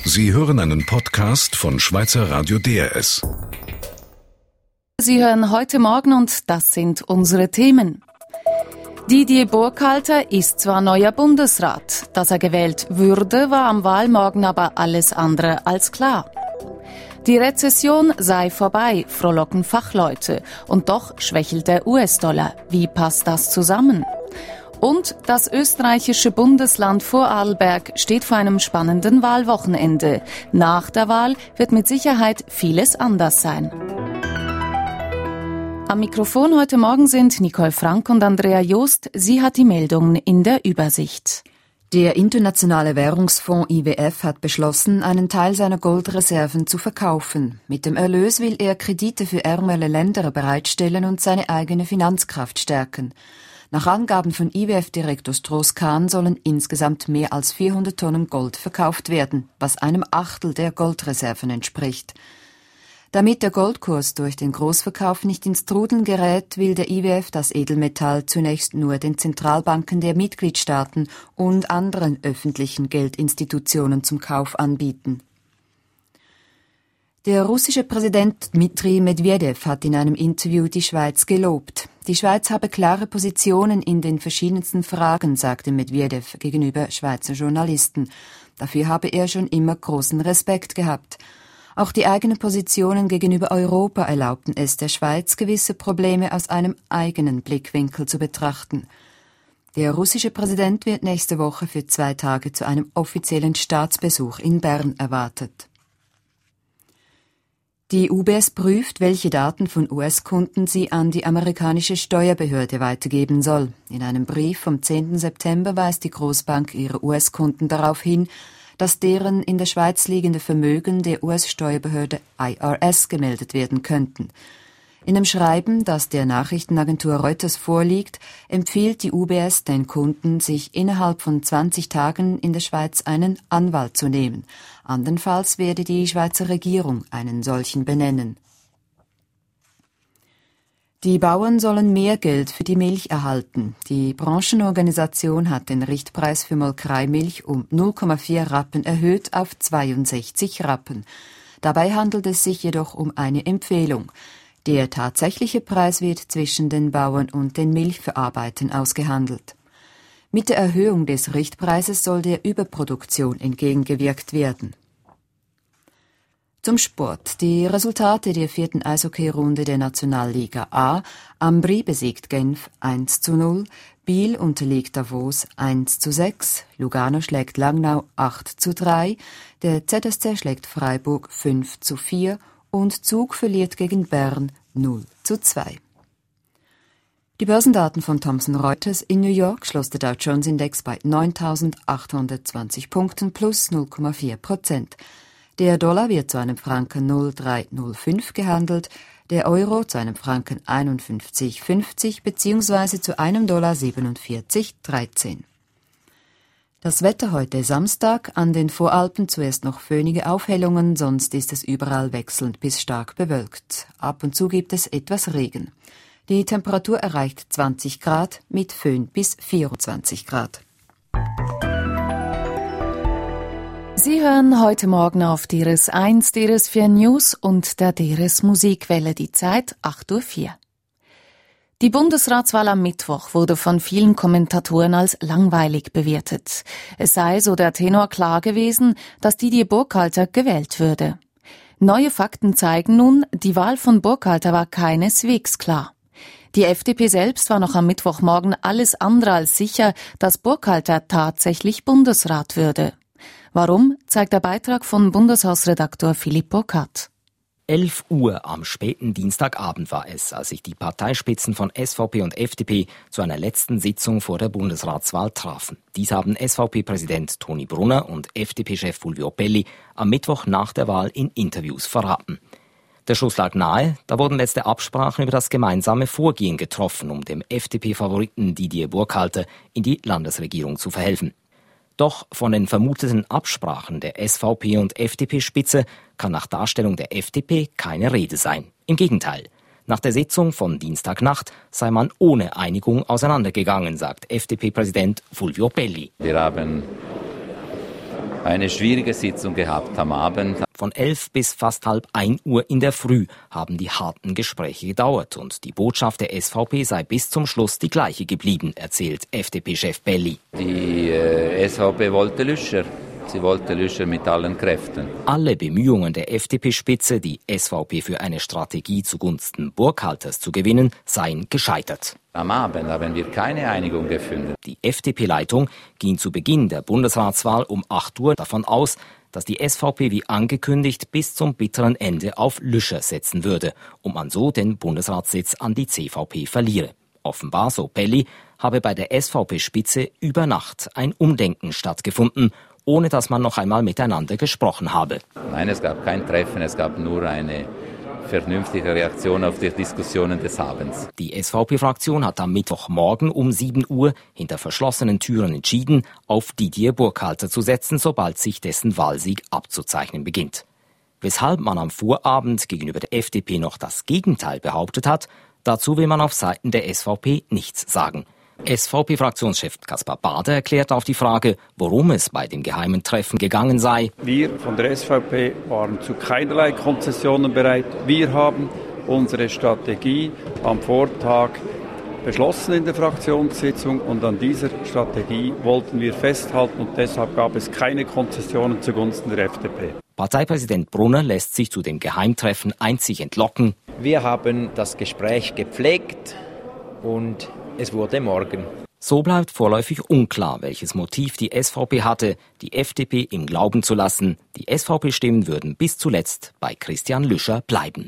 Sie hören einen Podcast von Schweizer Radio DRS. Sie hören heute Morgen und das sind unsere Themen. Didier Burkhalter ist zwar neuer Bundesrat. Dass er gewählt würde, war am Wahlmorgen aber alles andere als klar. Die Rezession sei vorbei, frohlocken Fachleute. Und doch schwächelt der US-Dollar. Wie passt das zusammen? Und das österreichische Bundesland Vorarlberg steht vor einem spannenden Wahlwochenende. Nach der Wahl wird mit Sicherheit vieles anders sein. Am Mikrofon heute Morgen sind Nicole Frank und Andrea Joost. Sie hat die Meldungen in der Übersicht. Der Internationale Währungsfonds IWF hat beschlossen, einen Teil seiner Goldreserven zu verkaufen. Mit dem Erlös will er Kredite für ärmere Länder bereitstellen und seine eigene Finanzkraft stärken. Nach Angaben von IWF-Direktor Strauss-Kahn sollen insgesamt mehr als 400 Tonnen Gold verkauft werden, was einem Achtel der Goldreserven entspricht. Damit der Goldkurs durch den Großverkauf nicht ins Trudeln gerät, will der IWF das Edelmetall zunächst nur den Zentralbanken der Mitgliedstaaten und anderen öffentlichen Geldinstitutionen zum Kauf anbieten. Der russische Präsident Dmitri Medvedev hat in einem Interview die Schweiz gelobt. Die Schweiz habe klare Positionen in den verschiedensten Fragen, sagte Medvedev gegenüber Schweizer Journalisten. Dafür habe er schon immer großen Respekt gehabt. Auch die eigenen Positionen gegenüber Europa erlaubten es der Schweiz, gewisse Probleme aus einem eigenen Blickwinkel zu betrachten. Der russische Präsident wird nächste Woche für 2 Tage zu einem offiziellen Staatsbesuch in Bern erwartet. Die UBS prüft, welche Daten von US-Kunden sie an die amerikanische Steuerbehörde weitergeben soll. In einem Brief vom 10. September weist die Großbank ihre US-Kunden darauf hin, dass deren in der Schweiz liegende Vermögen der US-Steuerbehörde IRS gemeldet werden könnten. In einem Schreiben, das der Nachrichtenagentur Reuters vorliegt, empfiehlt die UBS den Kunden, sich innerhalb von 20 Tagen in der Schweiz einen Anwalt zu nehmen. Andernfalls werde die Schweizer Regierung einen solchen benennen. Die Bauern sollen mehr Geld für die Milch erhalten. Die Branchenorganisation hat den Richtpreis für Molkereimilch um 0,4 Rappen erhöht auf 62 Rappen. Dabei handelt es sich jedoch um eine Empfehlung. Der tatsächliche Preis wird zwischen den Bauern und den Milchverarbeitern ausgehandelt. Mit der Erhöhung des Richtpreises soll der Überproduktion entgegengewirkt werden. Zum Sport. Die Resultate der 4. Eishockeyrunde der Nationalliga A. Ambri besiegt Genf 1:0, Biel unterliegt Davos 1:6, Lugano schlägt Langnau 8:3, der ZSC schlägt Freiburg 5:4 und Zug verliert gegen Bern 0:2. Die Börsendaten von Thomson Reuters: in New York schloss der Dow Jones Index bei 9.820 Punkten plus 0,4%. Der Dollar wird zu einem Franken 0,305 gehandelt, der Euro zu einem Franken 51,50 bzw. zu einem Dollar 47,13. Das Wetter heute Samstag: an den Voralpen zuerst noch föhnige Aufhellungen, sonst ist es überall wechselnd bis stark bewölkt. Ab und zu gibt es etwas Regen. Die Temperatur erreicht 20 Grad mit Föhn bis 24 Grad. Sie hören heute Morgen auf DRS 1, DRS 4 News und der DRS Musikwelle, die Zeit 8:04 Uhr. Die Bundesratswahl am Mittwoch wurde von vielen Kommentatoren als langweilig bewertet. Es sei, so der Tenor, klar gewesen, dass Didier Burkhalter gewählt würde. Neue Fakten zeigen nun, die Wahl von Burkhalter war keineswegs klar. Die FDP selbst war noch am Mittwochmorgen alles andere als sicher, dass Burkhalter tatsächlich Bundesrat würde. Warum, zeigt der Beitrag von Bundeshausredaktor Philipp Burkhardt. 11 Uhr am späten Dienstagabend war es, als sich die Parteispitzen von SVP und FDP zu einer letzten Sitzung vor der Bundesratswahl trafen. Dies haben SVP-Präsident Toni Brunner und FDP-Chef Fulvio Pelli am Mittwoch nach der Wahl in Interviews verraten. Der Schluss lag nahe, da wurden letzte Absprachen über das gemeinsame Vorgehen getroffen, um dem FDP-Favoriten Didier Burkhalter in die Landesregierung zu verhelfen. Doch von den vermuteten Absprachen der SVP- und FDP-Spitze kann nach Darstellung der FDP keine Rede sein. Im Gegenteil. Nach der Sitzung von Dienstagnacht sei man ohne Einigung auseinandergegangen, sagt FDP-Präsident Fulvio Pelli. Wir haben eine schwierige Sitzung gehabt am Abend. Von 11 bis fast 12:30 in der Früh haben die harten Gespräche gedauert und die Botschaft der SVP sei bis zum Schluss die gleiche geblieben, erzählt FDP-Chef Belli. Die SVP wollte Lüscher. Sie wollte Lüscher mit allen Kräften. Alle Bemühungen der FDP-Spitze, die SVP für eine Strategie zugunsten Burkhalters zu gewinnen, seien gescheitert. Am Abend haben wir keine Einigung gefunden. Die FDP-Leitung ging zu Beginn der Bundesratswahl um 8 Uhr davon aus, dass die SVP wie angekündigt bis zum bitteren Ende auf Lüscher setzen würde, um man so den Bundesratssitz an die CVP verliere. Offenbar, so Belli, habe bei der SVP-Spitze über Nacht ein Umdenken stattgefunden, ohne dass man noch einmal miteinander gesprochen habe. Nein, es gab kein Treffen, es gab nur eine vernünftige Reaktion auf die Diskussionen des Abends. Die SVP-Fraktion hat am Mittwochmorgen um 7 Uhr hinter verschlossenen Türen entschieden, auf Didier Burkhalter zu setzen, sobald sich dessen Wahlsieg abzuzeichnen beginnt. Weshalb man am Vorabend gegenüber der FDP noch das Gegenteil behauptet hat, dazu will man auf Seiten der SVP nichts sagen. SVP-Fraktionschef Kaspar Bader erklärt auf die Frage, worum es bei dem geheimen Treffen gegangen sei. Wir von der SVP waren zu keinerlei Konzessionen bereit. Wir haben unsere Strategie am Vortag beschlossen in der Fraktionssitzung und an dieser Strategie wollten wir festhalten und deshalb gab es keine Konzessionen zugunsten der FDP. Parteipräsident Brunner lässt sich zu dem Geheimtreffen einzig entlocken. Wir haben das Gespräch gepflegt und es wurde morgen. So bleibt vorläufig unklar, welches Motiv die SVP hatte, die FDP im Glauben zu lassen. Die SVP-Stimmen würden bis zuletzt bei Christian Lüscher bleiben.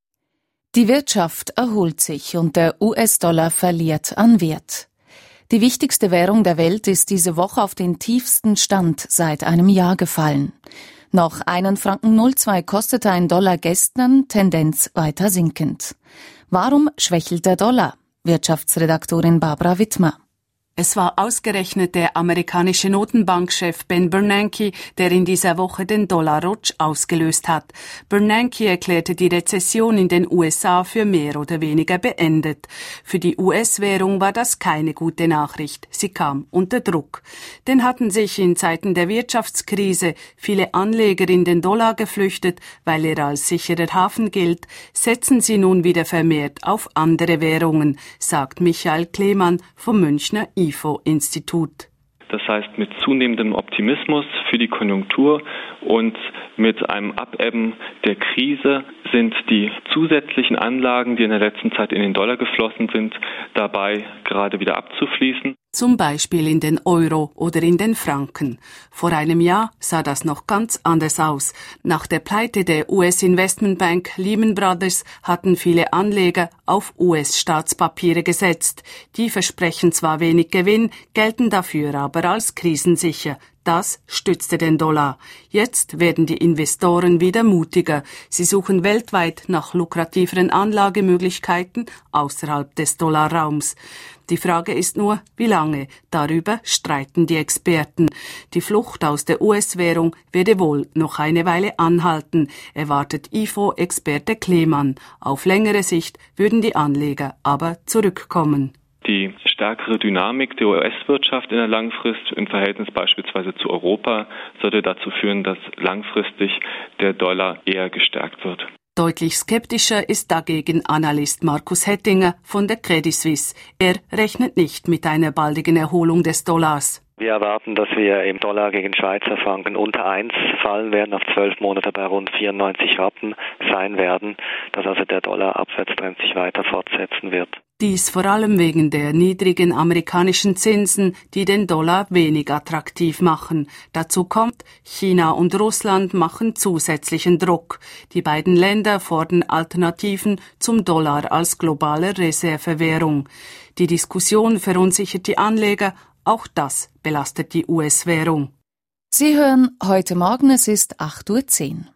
Die Wirtschaft erholt sich und der US-Dollar verliert an Wert. Die wichtigste Währung der Welt ist diese Woche auf den tiefsten Stand seit einem Jahr gefallen. Noch 1,02 Franken kostete ein Dollar gestern, Tendenz weiter sinkend. Warum schwächelt der Dollar? Wirtschaftsredaktorin Barbara Wittmer. Es war ausgerechnet der amerikanische Notenbankchef Ben Bernanke, der in dieser Woche den Dollarrutsch ausgelöst hat. Bernanke erklärte die Rezession in den USA für mehr oder weniger beendet. Für die US-Währung war das keine gute Nachricht. Sie kam unter Druck. Denn hatten sich in Zeiten der Wirtschaftskrise viele Anleger in den Dollar geflüchtet, weil er als sicherer Hafen gilt, setzen sie nun wieder vermehrt auf andere Währungen, sagt Michael Klemann vom Münchner IFO-Institut. Das heißt, mit zunehmendem Optimismus für die Konjunktur und mit einem Abebben der Krise sind die zusätzlichen Anlagen, die in der letzten Zeit in den Dollar geflossen sind, dabei gerade wieder abzufließen. Zum Beispiel in den Euro oder in den Franken. Vor einem Jahr sah das noch ganz anders aus. Nach der Pleite der US-Investmentbank Lehman Brothers hatten viele Anleger auf US-Staatspapiere gesetzt. Die versprechen zwar wenig Gewinn, gelten dafür aber als krisensicher. Das stützte den Dollar. Jetzt werden die Investoren wieder mutiger. Sie suchen weltweit nach lukrativeren Anlagemöglichkeiten außerhalb des Dollarraums. Die Frage ist nur, wie lange? Darüber streiten die Experten. Die Flucht aus der US-Währung werde wohl noch eine Weile anhalten, erwartet IFO-Experte Klemann. Auf längere Sicht würden die Anleger aber zurückkommen. Die stärkere Dynamik der US-Wirtschaft in der Langfrist im Verhältnis beispielsweise zu Europa sollte dazu führen, dass langfristig der Dollar eher gestärkt wird. Deutlich skeptischer ist dagegen Analyst Markus Hettinger von der Credit Suisse. Er rechnet nicht mit einer baldigen Erholung des Dollars. Wir erwarten, dass wir im Dollar gegen Schweizer Franken unter 1 fallen werden, auf 12 Monate bei rund 94 Rappen sein werden, dass also der Dollar-Abwärtstrend sich weiter fortsetzen wird. Dies vor allem wegen der niedrigen amerikanischen Zinsen, die den Dollar wenig attraktiv machen. Dazu kommt, China und Russland machen zusätzlichen Druck. Die beiden Länder fordern Alternativen zum Dollar als globale Reservewährung. Die Diskussion verunsichert die Anleger, auch das belastet die US-Währung. Sie hören heute Morgen, es ist 8:10 Uhr.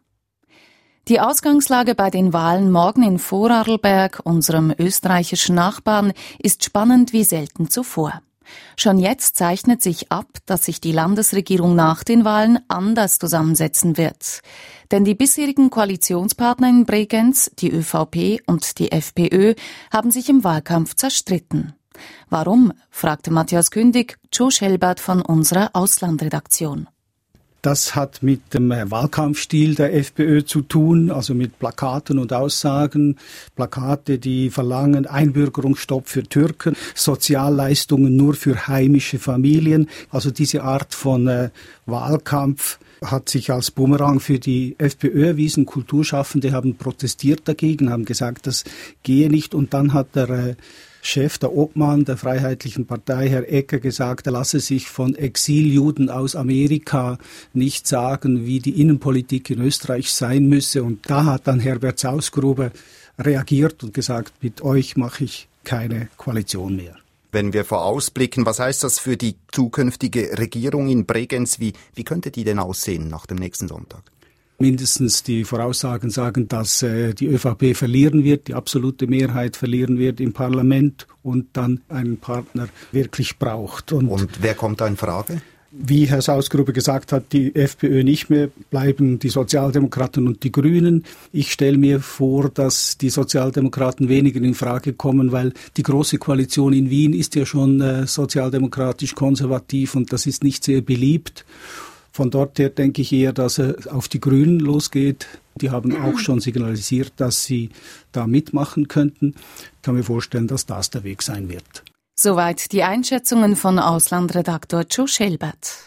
Die Ausgangslage bei den Wahlen morgen in Vorarlberg, unserem österreichischen Nachbarn, ist spannend wie selten zuvor. Schon jetzt zeichnet sich ab, dass sich die Landesregierung nach den Wahlen anders zusammensetzen wird. Denn die bisherigen Koalitionspartner in Bregenz, die ÖVP und die FPÖ, haben sich im Wahlkampf zerstritten. Warum? Fragte Matthias Kündig, Joe Schelbert von unserer Auslandredaktion. Das hat mit dem Wahlkampfstil der FPÖ zu tun, also mit Plakaten und Aussagen. Plakate, die verlangen Einbürgerungsstopp für Türken, Sozialleistungen nur für heimische Familien. Also diese Art von Wahlkampf hat sich als Bumerang für die FPÖ erwiesen. Kulturschaffende haben protestiert dagegen, haben gesagt, das gehe nicht. Und dann hat der Chef, der Obmann der Freiheitlichen Partei, Herr Ecker, gesagt, er lasse sich von Exiljuden aus Amerika nicht sagen, wie die Innenpolitik in Österreich sein müsse. Und da hat dann Herbert Sausgruber reagiert und gesagt, mit euch mache ich keine Koalition mehr. Wenn wir vorausblicken, was heißt das für die zukünftige Regierung in Bregenz? Wie könnte die denn aussehen nach dem nächsten Sonntag? Mindestens die Voraussagen sagen, dass die ÖVP verlieren wird, die absolute Mehrheit verlieren wird im Parlament und dann einen Partner wirklich braucht. Und wer kommt da in Frage? Wie Herr Sausgruber gesagt hat, die FPÖ nicht mehr, bleiben die Sozialdemokraten und die Grünen. Ich stelle mir vor, dass die Sozialdemokraten weniger in Frage kommen, weil die Große Koalition in Wien ist ja schon sozialdemokratisch-konservativ und das ist nicht sehr beliebt. Von dort her denke ich eher, dass er auf die Grünen losgeht. Die haben auch schon signalisiert, dass sie da mitmachen könnten. Ich kann mir vorstellen, dass das der Weg sein wird. Soweit die Einschätzungen von Auslandredaktor Joe Schelbert.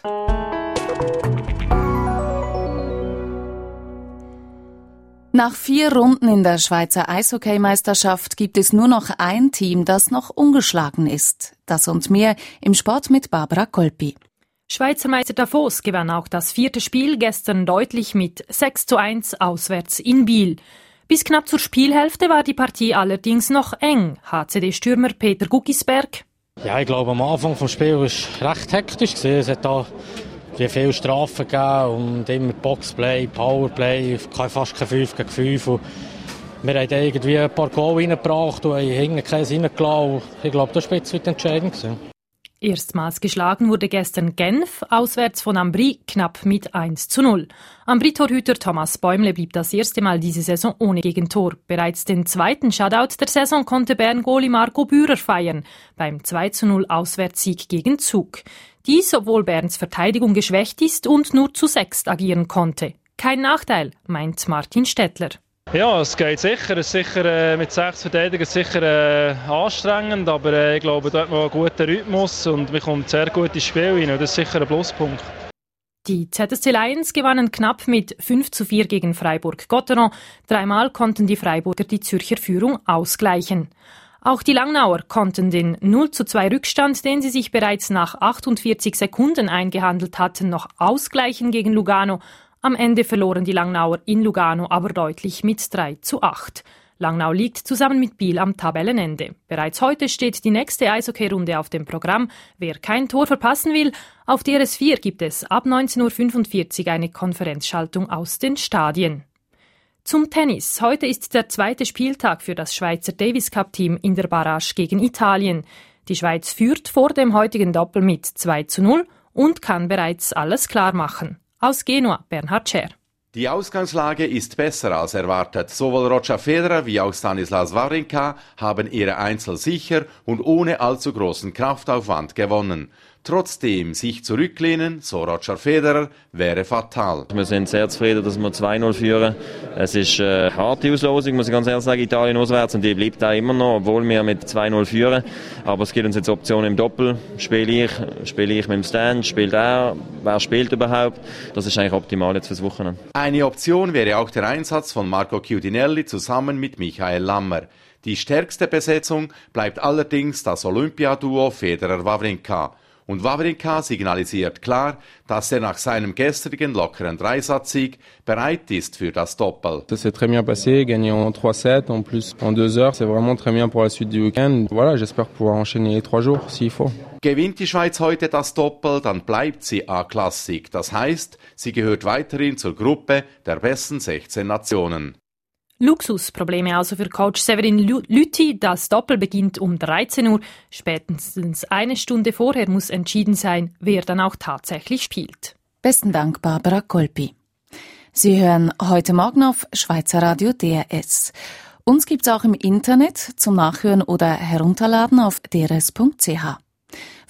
Nach 4 Runden in der Schweizer Eishockeymeisterschaft gibt es nur noch ein Team, das noch ungeschlagen ist. Das und mehr im Sport mit Barbara Kolpi. Schweizer Meister Davos gewann auch das 4. Spiel gestern deutlich mit 6:1 auswärts in Biel. Bis knapp zur Spielhälfte war die Partie allerdings noch eng. HCD-Stürmer Peter Guggisberg. Ja, ich glaube, am Anfang des Spiels war es recht hektisch. Es hat da viele Strafen gegeben und immer Boxplay, Powerplay, fast kein 5 gegen 5. Und wir haben irgendwie ein paar Goal reingebracht und haben hinten keins reingelassen. Ich glaube, das war jetzt entscheidend gewesen. Erstmals geschlagen wurde gestern Genf, auswärts von Ambri, knapp mit 1:0. Ambri-Torhüter Thomas Bäumle blieb das erste Mal diese Saison ohne Gegentor. Bereits den zweiten Shutout der Saison konnte Bern-Goalie Marco Bührer feiern, beim 2:0 Auswärtssieg gegen Zug. Dies, obwohl Berns Verteidigung geschwächt ist und nur zu 6 agieren konnte. Kein Nachteil, meint Martin Stettler. Ja, es geht sicher. Es ist sicher mit 6 Verteidigern sicher anstrengend, aber ich glaube, da hat man einen guten Rhythmus und man kommt sehr gut ins Spiel rein. Das ist sicher ein Pluspunkt. Die ZSC Lions gewannen knapp mit 5:4 gegen Freiburg-Gotteron. 3-mal konnten die Freiburger die Zürcher Führung ausgleichen. Auch die Langnauer konnten den 0:2 Rückstand, den sie sich bereits nach 48 Sekunden eingehandelt hatten, noch ausgleichen gegen Lugano. Am Ende verloren die Langnauer in Lugano aber deutlich mit 3:8. Langnau liegt zusammen mit Biel am Tabellenende. Bereits heute steht die nächste Eishockey-Runde auf dem Programm. Wer kein Tor verpassen will, auf DRS4 gibt es ab 19:45 Uhr eine Konferenzschaltung aus den Stadien. Zum Tennis. Heute ist der 2. Spieltag für das Schweizer Davis-Cup-Team in der Barrage gegen Italien. Die Schweiz führt vor dem heutigen Doppel mit 2:0 und kann bereits alles klar machen. Aus Genua, Bernhard Scher. Die Ausgangslage ist besser als erwartet. Sowohl Roger Federer wie auch Stanislas Wawrinka haben ihre Einzel sicher und ohne allzu großen Kraftaufwand gewonnen. Trotzdem sich zurücklehnen, so Roger Federer, wäre fatal. Wir sind sehr zufrieden, dass wir 2:0 führen. Es ist eine harte Auslosung, muss ich ganz ehrlich sagen, Italien auswärts, und die bleibt auch immer noch, obwohl wir mit 2:0 führen. Aber es gibt uns jetzt Optionen im Doppel. Spiele ich mit dem Stand, spielt er, wer spielt überhaupt? Das ist eigentlich optimal jetzt fürs Wochenende. Eine Option wäre auch der Einsatz von Marco Chiudinelli zusammen mit Michael Lammer. Die stärkste Besetzung bleibt allerdings das Olympiaduo Federer-Wawrinka. Und Wawrinka signalisiert klar, dass er nach seinem gestrigen lockeren Dreisatzsieg bereit ist für das Doppel. Ça s'est très bien passé, gagner en 3-7, en plus en 2 heures, c'est vraiment très bien pour la suite du week-end. Voilà, j'espère pouvoir enchaîner les 3 jours, s'il faut. Gewinnt die Schweiz heute das Doppel, dann bleibt sie A-Klassik. Das heißt, sie gehört weiterhin zur Gruppe der besten 16 Nationen. Luxusprobleme also für Coach Severin Lüthi. Das Doppel beginnt um 13 Uhr. Spätestens eine Stunde vorher muss entschieden sein, wer dann auch tatsächlich spielt. Besten Dank, Barbara Kolpi. Sie hören heute Morgen auf Schweizer Radio DRS. Uns gibt's auch im Internet zum Nachhören oder Herunterladen auf drs.ch.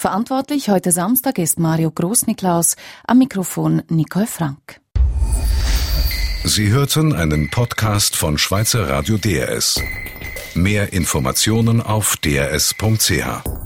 Verantwortlich heute Samstag ist Mario Grossniklaus, am Mikrofon Nicole Frank. Sie hörten einen Podcast von Schweizer Radio DRS. Mehr Informationen auf drs.ch.